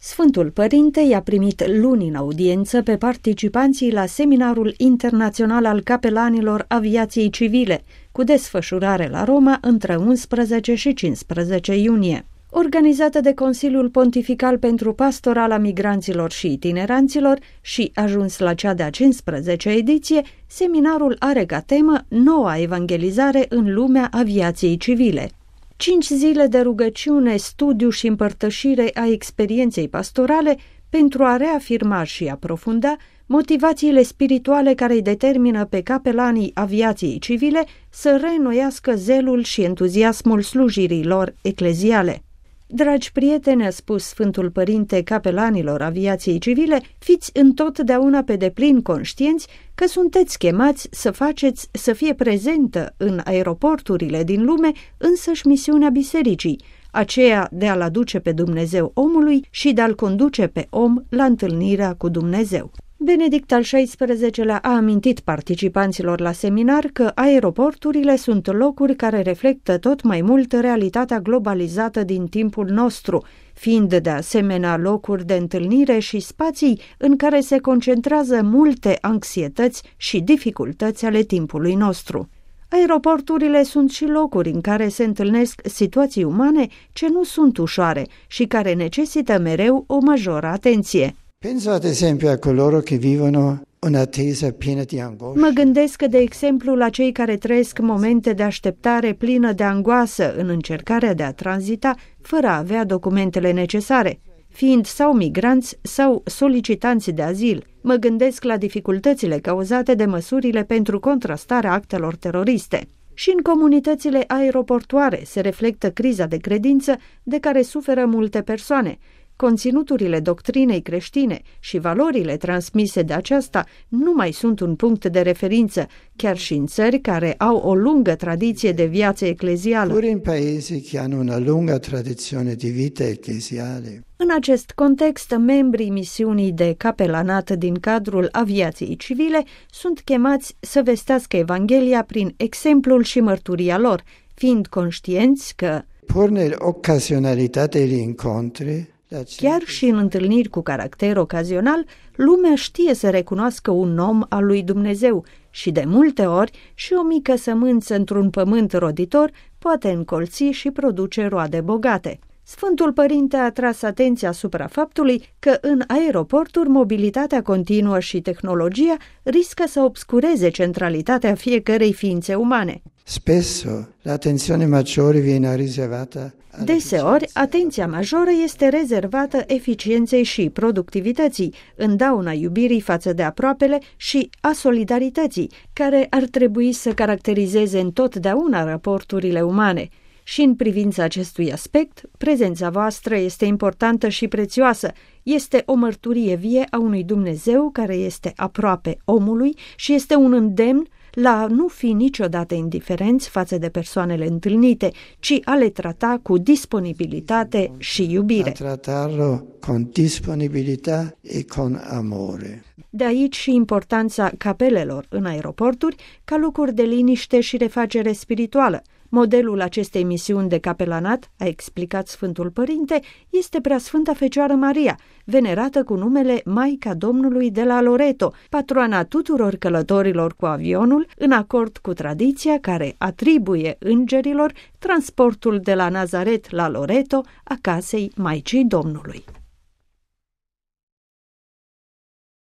Sfântul Părinte i-a primit luni în audiență pe participanții la Seminarul Internațional al Capelanilor Aviației Civile, cu desfășurare la Roma între 11 și 15 iunie. Organizată de Consiliul Pontifical pentru Pastorala Migranților și Itineranților și ajuns la cea de-a 15-a ediție, seminarul are ca temă Noua evangelizare în lumea aviației civile. 5 zile de rugăciune, studiu și împărtășire a experienței pastorale pentru a reafirma și aprofunda motivațiile spirituale care îi determină pe capelanii aviației civile să reînnoiască zelul și entuziasmul slujirii lor ecleziale. Dragi prieteni, a spus Sfântul Părinte capelanilor aviației civile, fiți întotdeauna pe deplin conștienți că sunteți chemați să faceți să fie prezentă în aeroporturile din lume însăși misiunea bisericii, aceea de a-L aduce pe Dumnezeu omului și de a-L conduce pe om la întâlnirea cu Dumnezeu. Benedict al XVI-lea a amintit participanților la seminar că aeroporturile sunt locuri care reflectă tot mai mult realitatea globalizată din timpul nostru, fiind de asemenea locuri de întâlnire și spații în care se concentrează multe anxietăți și dificultăți ale timpului nostru. Aeroporturile sunt și locuri în care se întâlnesc situații umane ce nu sunt ușoare și care necesită mereu o majoră atenție. Penso ad esempio a coloro che vivono un'attesa piena di angoscia. Mă gândesc, de exemplu, la cei care trăiesc momente de așteptare plină de angoasă în încercarea de a tranzita fără a avea documentele necesare, fiind sau migranți sau solicitanți de azil. Mă gândesc la dificultățile cauzate de măsurile pentru contrastarea actelor teroriste. Și în comunitățile aeroportuare se reflectă criza de credință de care suferă multe persoane. Conținuturile doctrinei creștine și valorile transmise de aceasta nu mai sunt un punct de referință, chiar și în țări care au o lungă tradiție de viață eclezială. Pure in paesi che hanno una lunga tradizione di vita eclesiale. În acest context, membrii misiunii de capelanat din cadrul aviației civile sunt chemați să vestească Evanghelia prin exemplul și mărturia lor, fiind conștienți că, pur nell'occasionalità degli incontri, chiar și în întâlniri cu caracter ocazional, lumea știe să recunoască un om al lui Dumnezeu și de multe ori și o mică sămânță într-un pământ roditor poate încolți și produce roade bogate. Sfântul Părinte a tras atenția asupra faptului că în aeroporturi mobilitatea continuă și tehnologia riscă să obscureze centralitatea fiecărei ființe umane. Spesso l'attenzione maggiore viene riservata. Deseori, atenția majoră este rezervată eficienței și productivității, în dauna iubirii față de aproapele și a solidarității, care ar trebui să caracterizeze întotdeauna raporturile umane. Și în privința acestui aspect, prezența voastră este importantă și prețioasă. Este o mărturie vie a unui Dumnezeu care este aproape omului și este un îndemn la nu fi niciodată indiferenți față de persoanele întâlnite, ci a le trata cu disponibilitate și iubire. A tratarlo con disponibilità e con amore. De aici și importanța capelelor în aeroporturi ca locuri de liniște și refacere spirituală. Modelul acestei misiuni de capelanat, a explicat Sfântul Părinte, este Preasfânta Fecioară Maria, venerată cu numele Maica Domnului de la Loreto, patroana tuturor călătorilor cu avionul, în acord cu tradiția care atribuie îngerilor transportul de la Nazaret la Loreto a casei Maicii Domnului.